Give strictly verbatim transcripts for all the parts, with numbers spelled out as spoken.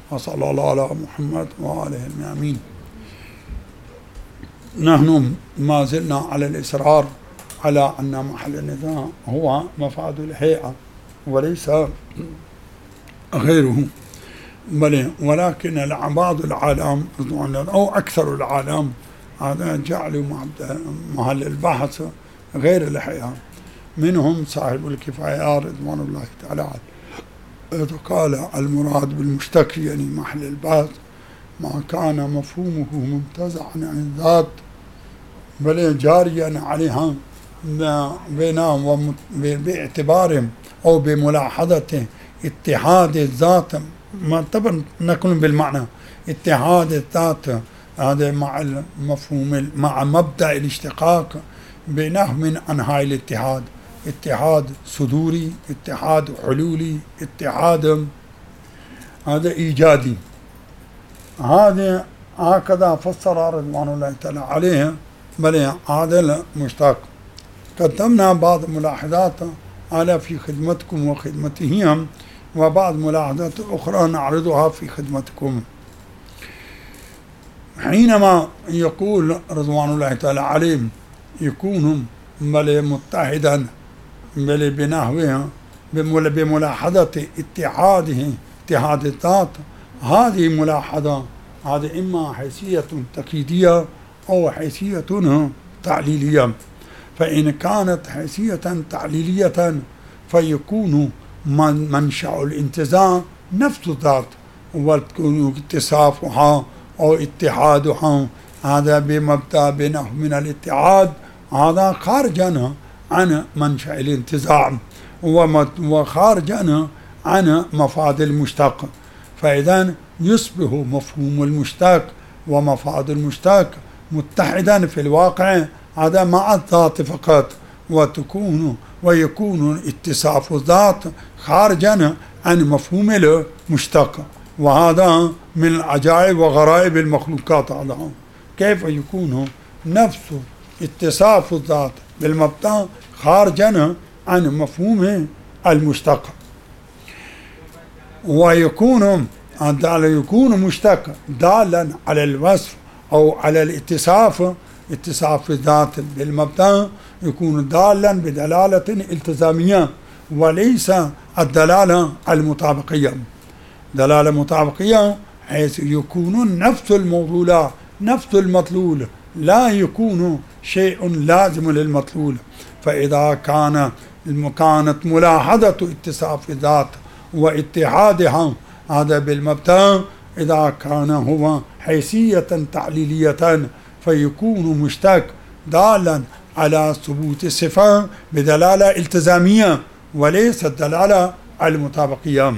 وصلى الله على محمد وآله الميامين. نحن ما زلنا على الإصرار على أن محل النزاع هو مفاد الهيئة وليس غيره، بل ولكن بعض العالم أو أكثر العالم هذا جعلوا محل البحث غير الهيئة، منهم صاحب الكفاية رضوان الله تعالى عنه قال المراد بالمشتكي يعني محل البحث ما كان مفهومه منتزعا عن الذات بل جاريا عليها بينهم باعتبارهم أو بملاحظة اتحاد الذات، ما طبعا نكون بالمعنى اتحاد الذات هذا مع المفهوم مع مبدأ الاشتقاق بنحو من أنحاء الاتحاد، اتحاد صدوري، اتحاد حلولي، اتحاد هذا إيجادي. هذا هكذا فسر رضوان الله تعالى عليه، بل هذا المشتق. قدمنا بعض ملاحظات على في خدمتكم وخدمتهم، وبعض ملاحظات أخرى نعرضها في خدمتكم. حينما يقول رضوان الله تعالى عليه يكون بل متحدا بل بنحوه بملاحظة اتحاده اتحاد الذات، هذه ملاحظة هذه إما حيثية تأكيدية أو حيثية تعليلية. فإن كانت حيثية تعليلية فيكون من منشأ الانتزاع نفس الذات وتكون اتصافها أو اتحادها هذا بمبدأ بنحو من الاتحاد هذا خارجا عن منشأ الانتزاع وخارجا عن مفاد المشتق، فإذا يصبح مفهوم المشتق ومفاد المشتق متحدا في الواقع هذا مع الذات فقط، وتكون ويكون اتصاف الذات خارجا عن مفهوم المشتق، وهذا من العجائب وغرائب المخلوقات. هذا كيف يكون نفس اتصاف الذات بالمبدأ خارجا عن مفهوم المشتق، ويكون يكون مشتق دالا على الوصف أو على الاتصاف اتصاف الذات بالمبدأ يكون دالا بدلالة التزامية وليس الدلالة المطابقية. دلالة مطابقية حيث يكون نفس الموضوع نفس المطلول لا يكون شيء لازم للمطلول، فإذا كان كانت ملاحظة اتصاف الذات واتحادها هذا بالمبدأ إذا كان هو حيثية تعليلية فيكون مشتق دالا على ثبوت الصفة بدلالة التزامية وليس الدلالة المطابقية.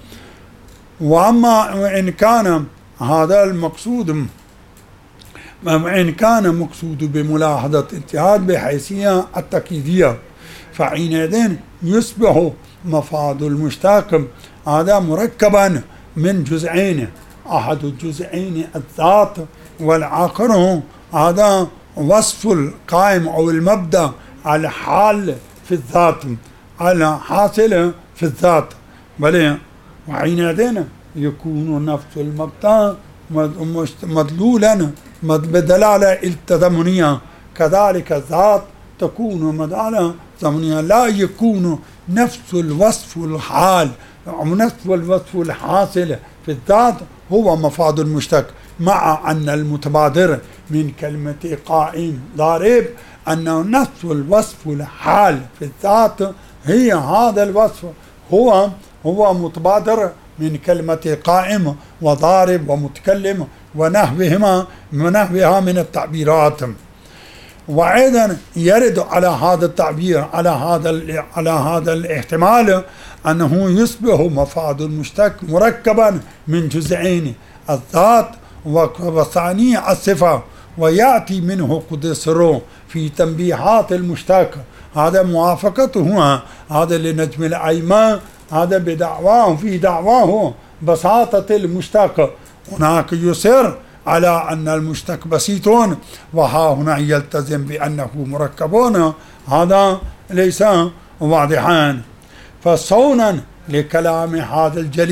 وأما إن كان هذا المقصود وإن كان مقصود بملاحظة اتحاد بحيثية التأكيدية فحينئذ يصبح مفاد المشتق هذا مركبا من جزئين، أحد الجزئين الذات والآخر هذا وصف القائم أو المبدأ على حال في الذات على حاصل في الذات، بل وحينئذ يكون نفس المبدأ مدلولا بدلالة التضمنية، كذلك الذات تكون مدلالة تضمنية، لا يكون نفس الوصف الحال أو نفس الوصف الحاصل في الذات هو مفاد المشتق، مع أن المتبادر من كلمة قائم ضارب أنه نفس الوصف الحال في الذات هي هذا الوصف هو هو متبادر من كلمة قائم وضارب ومتكلم ونحوهما ونحوها من التعبيرات. وأيضا يرد على هذا التعبير على هذا على هذا الاحتمال أنه يصبح مفاد المشتق مركبا من جزئين الذات وثاني الصفة، ويأتي منه قدسره في تنبيهات المشتق هذا موافقته هذا لنجم الأيمان هذا بدعواه في دعواه بساطة المشتق، هناك يصر على أن المشتق بسيط وها هنا يلتزم بأنه مركبون، هذا ليس واضحان. فصونا لكلام هذا الجليل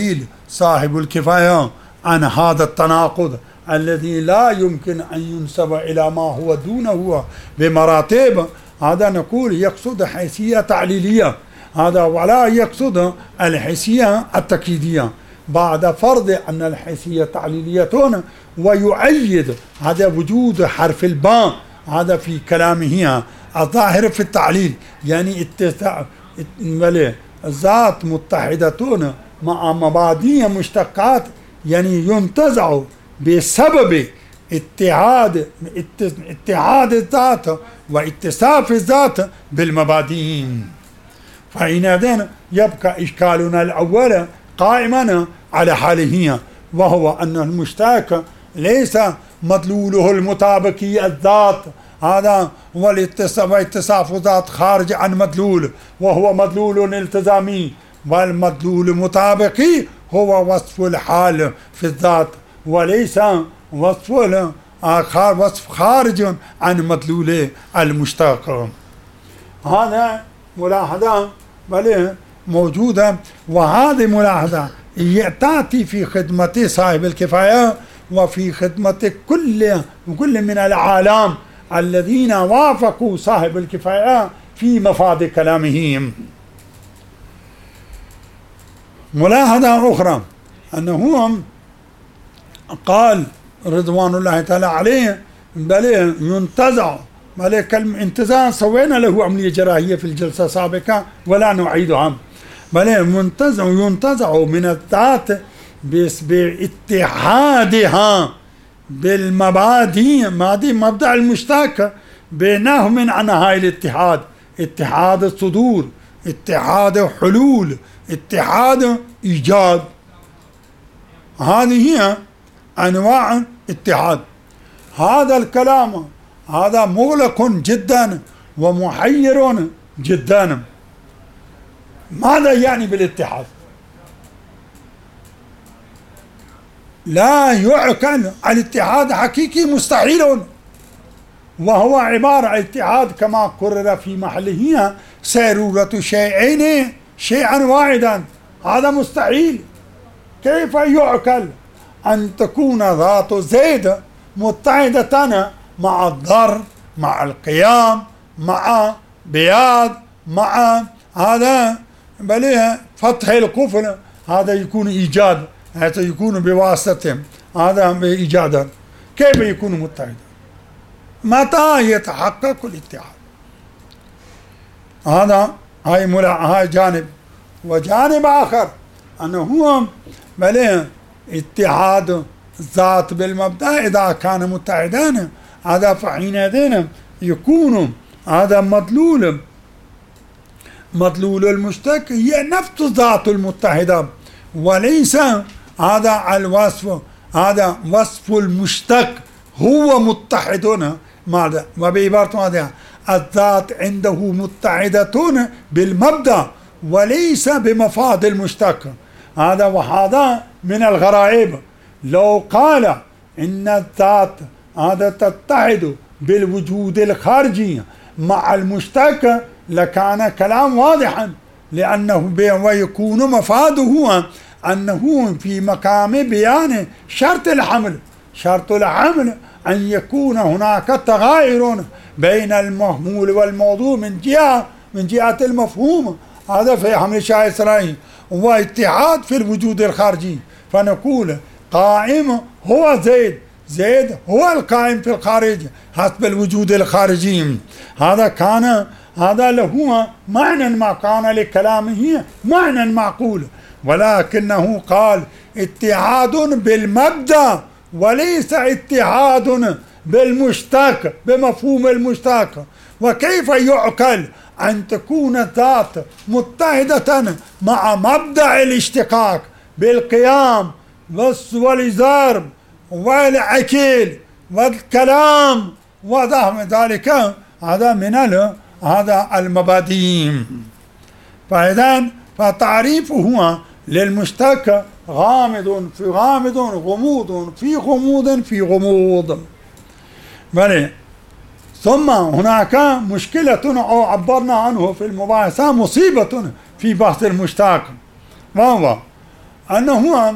صاحب الكفاية عن هذا التناقض الذي لا يمكن أن ينسب إلى ما هو دونه بمراتب. هذا نقول يقصد حيثية تعليلية، هذا ولا يقصد الحيثية التأكيدية بعد فرض أن الحيثية تعليلية، ويؤيد هذا وجود حرف الباء هذا في كلامه الظاهر في التعليل، يعني اتساع ذات متحدة مع مبادئ مشتقات، يعني ينتزع بسبب اتحاد اتحاد الذات واتصاف الذات بالمبادئ. فحينئذ يبقى إشكالنا الأول قائما على حاله، وهو أن المشتق ليس مدلوله المطابقي الذات، هذا هو الاتصاف ذات خارج عن مدلول، وهو مدلول التزامي، والمدلول المطابقي هو وصف الحال في الذات، وليس وصف وصف خارج عن مدلول المشتق. هذا ملاحظة بل موجودة، وهذه ملاحظة تأتي في خدمة صاحب الكفاية وفي خدمة كل كل من العالم الذين وافقوا صاحب الكفاية في مفاد كلامهم. ملاحظة أخرى أنه قال رضوان الله تعالى عليه بل ينتزع، بل كلمة انتزاع سوينا له عملية جراحية في الجلسة السابقة ولا نعيدها، بل ينتزع ينتزع من الذات باتحادها بالمبادئ، مبادئ مبدأ المشتق بنهم عن هاي الاتحاد، اتحاد الصدور، اتحاد حلول، اتحاد إيجاد. هذه هي أنواع اتحاد. هذا الكلام هذا مغلق جدا ومحير جدا. ماذا يعني بالاتحاد؟ لا يعقل. الاتحاد حقيقي مستحيل، وهو عبارة عن اتحاد كما قرر في محله سيرورة شيئين شيئا واحدا، هذا مستحيل. كيف يعقل أن تكون ذات زيد متحدة مع الضر، مع القيام، مع بياض، مع هذا بل فتح القفل، هذا يكون إيجاد، هذا يكون بواسطة هذا بإيجادا. كيف يكون متحدا؟ متى يتحقق الاتحاد؟ هذا هاي هاي جانب. وجانب آخر أنه هو بل اتحاد الذات بالمبدأ إذا كان متحدان، هذا فحينئذ يكون هذا مدلول مدلول المشتق هي نفس الذات المتحدة، وليس هذا الوصف، هذا وصف المشتق هو متحد ماذا، وبعبارة ماذا الذات عنده متحدة بالمبدأ وليس بمفاد المشتق. هذا وهذا من الغرائب. لو قال إن الذات هذا تتحد بالوجود الخارجي مع المشتق لكان كلام واضحا، لأنه ويكون مفاده أنه في مقام بيان شرط الحمل. شرط الحمل أن يكون هناك تغاير بين المحمول والموضوع من جهة من جهة المفهوم، هذا في حمل شاهد إسرائيل، واتحاد في الوجود الخارجي. فنقول قائم هو زيد، زيد هو القائم في الخارج حسب الوجود الخارجي. هذا كان هذا له معنى ما كان لكلامه معنى معقول، ولكنه قال اتحاد بالمبدأ وليس اتحاد بالمشتق بمفهوم المشتق. وكيف يعقل أن تكون الذات متحدة مع مبدأ الاشتقاق بالقيام والإزار والعقل والكلام وضع ذلك؟ هذا من هذا المبادئ. فإذا فتعريفه للمشتق غامض في غامض، غموض في غموض في غموض. بل ثم هناك مشكلة أو عبرنا عنه في المباحثة، مصيبة في بحث المشتق، وهو أنه هو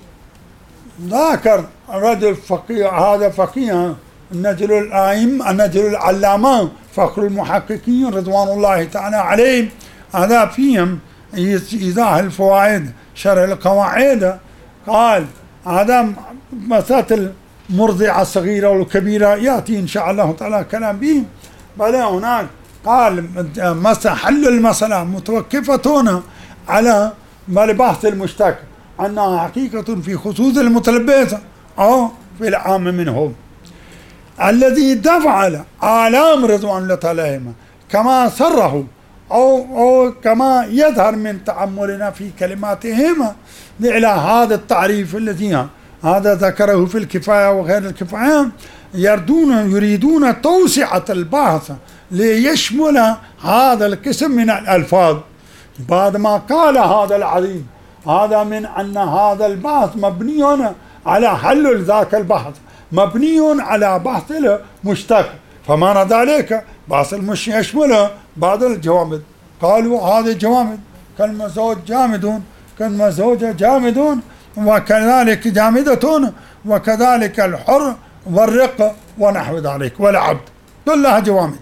ذاكر رجل فقيه، هذا فقيه النجل الأئمة النجل العلامة فخر المحققين رضوان الله تعالى عليهم، هذا فيهم إيضاح الفوائد شرح القواعد. قال هذا مسألة المرضعة الصغيرة والكبيرة يأتي إن شاء الله تعالى كلام به. بل هناك قال حل المسألة متوقفة على بحث المشتكى أنها حقيقة في خصوص المتلبس أو في العام منهم الذي دفع آلام رضوان الله تعالى كما صرحوا أو, أو كما يظهر من تأملنا في كلماتهم إلى هذا التعريف الذي هذا ذكره في الكفاية وغير الكفاية. يردون يريدون توسعة البحث ليشمل هذا القسم من الألفاظ بعد ما قال هذا العظيم هذا من أن هذا البحث مبني على حل ذاك البحث مبني على بحث المشتق، فمعنى ذلك بحث المشتق يشمل بعض الجوامد. قالوا هذه الجوامد كلمة زوج جامدون، كلمة زوجة جامدون، وكذلك جامدة، وكذلك الحر والرق ونحو ذلك والعبد كلها جوامد.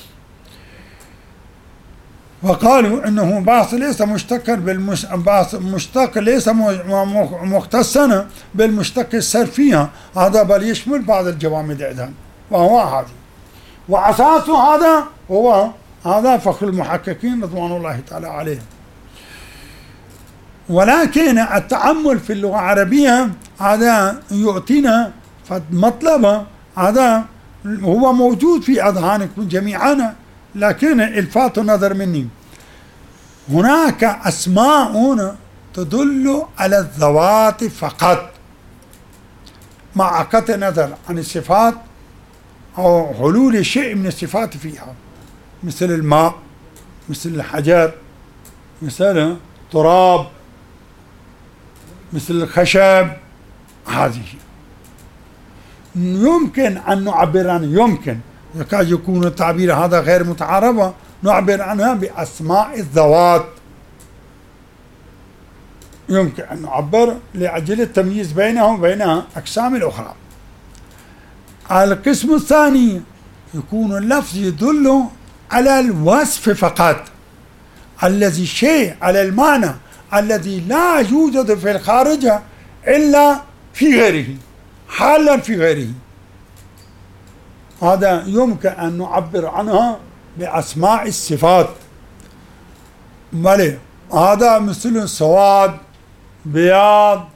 وقالوا انه باص ليس مشتقا بالمش... باص مشتق ليس مختصا بالمشتق الصرفية، هذا بل يشمل بعض الجوامد ايضا، وهو هذا واساس هذا هو هذا فخر المحققين رضوان الله تعالى عليهم. ولكن التأمل في اللغة العربية هذا يعطينا مطلب هذا هو موجود في أذهانكم جميعا، لكن الفات النظر مني. هناك أسماء تدل على الذوات فقط مع قطع النظر عن الصفات أو حلول شيء من الصفات فيها، مثل الماء، مثل الحجر، مثل التراب، مثل الخشب. هذه يمكن أن نعبر عنها، يمكن يكاد يكون التعبير هذا غير متعارف، نعبر عنها بأسماء الذوات، يمكن أن نعبر لأجل التمييز بينها وبين أقسام الأخرى. القسم الثاني يكون اللفظ يدل على الوصف فقط، الذي شيء على المعنى الذي لا يوجد في الخارج إلا في غيره، حالا في غيره. هذا يمكن أن نعبر عنها بأسماء الصفات. بلى هذا مثل سواد، بياض،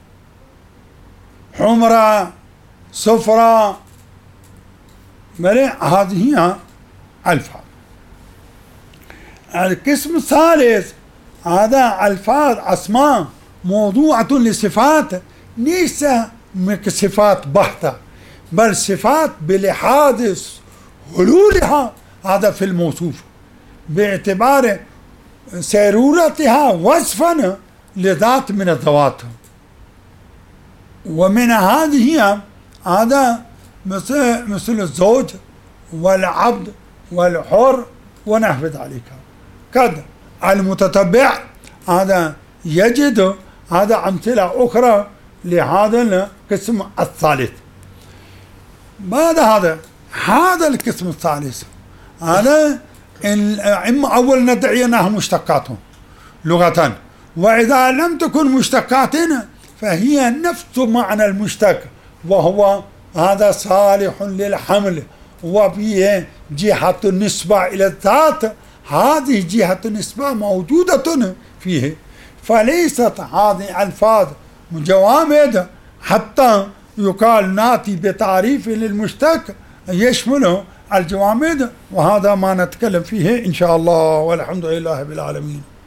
حمرة، صفرة، بلى هذه هي ألفاظ. القسم الثالث هذا ألفاظ أسماء موضوعة لصفات ليس صفات بحتة، بل صفات بلحاظ حلولها هذا في الموصوف باعتبار سيرورتها وصفا لذات من الذوات. ومن هذه هذا مثل مثل الزوج والعبد والحر ونحو ذلك. كذا المتتبع هذا يجد هذا أمثلة أخرى لهذا القسم الثالث. بعد هذا هذا القسم الثالث هذا إما أول ندعي أنها مشتقات لغة، وإذا لم تكن مشتقات فهي نفس معنى المشتق، وهو هذا صالح للحمل وفيه جهة النسبة إلى الذات، هذه جهة النسبة موجودة فيه، فليست هذه ألفاظ جوامد حتى يقال ناتي بتعريف للمشتق يشمل الجوامد. وهذا ما نتكلم فيه إن شاء الله، والحمد لله بالعالمين.